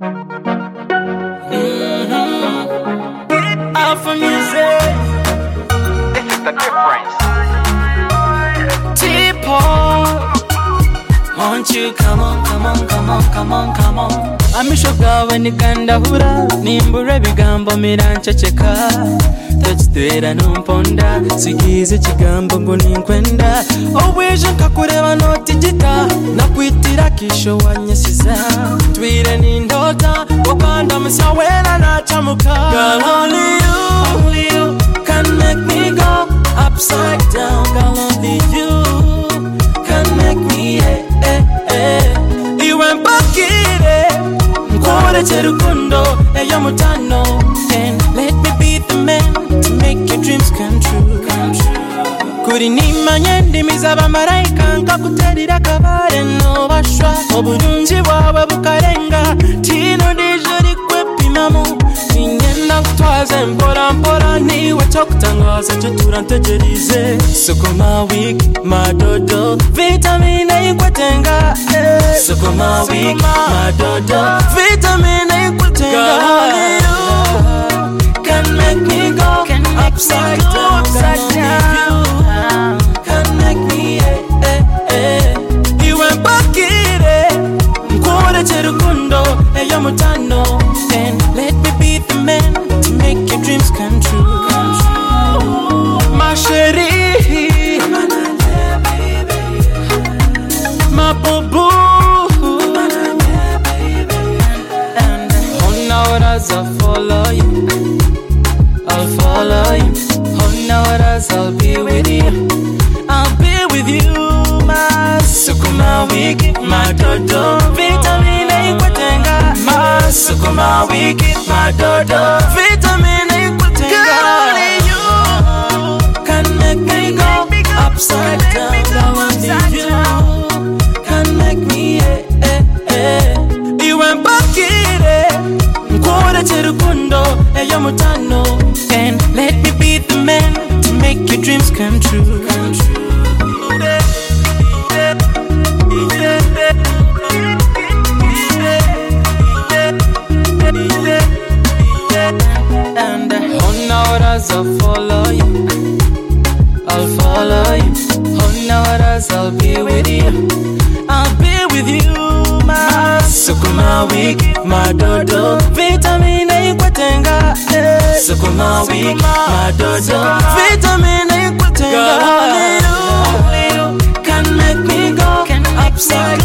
Alpha Music. This is the difference. T-Paul, won't you come on, come on, come on, come on, come on. Amishogawe nikandahura, nimbure bigambo miranchacheka. Touchstera numponda, sigize chigambo ngo ninkwenda. Obweje nkakureba notigita, nakwitira kisho wanyesiza. Twire nindota, wakanda msawena na chamuka. Girl, only you can make me go upside down. Girl, only you can make me Iwe mpakire, mkore cherukundo, eyo mutano. And let me be the man to make your dreams come true. Kuri nimanye ndimi zaba maraika, nkakuterira kabare no bashwa. Obulungi bwawe bukarenga, tino dijuri kwepimamu. Ninyenda kutwaze mpora mpora, niwe chokutangaza chetura ntegerize. Sukuma wiki, madodo, vitamine ikwetenga. Sukuma wiki, madodo, vitamine ikwetenga. Only you can make me go upside down. Can make me Iwe mpakire, mkore cherukundo, eyo mutano. And let me be the man to make your dreams come true. My chérie, my boo-boo. And honoras I'll follow you, I'll follow you. Honoras I'll be with you, I'll be with you. My sukuma wiki, my dodo, vitamine ikwetenga. My sukuma wiki, my dodo, vitamine ikwetenga. Only you can make me go upside down. Only you can make me Iwe mpakire, mkore cherukundo, eyo mutano. And let me be the man to make your dreams come true. And honoras I'll follow you, I'll follow you. Honoras I'll be with you, I'll be with you. My sukuma wiki, my dodo, vitamine ikwetenga. Sukuma wiki, my dodo, vitamine ikwetenga. Only you can make me go upside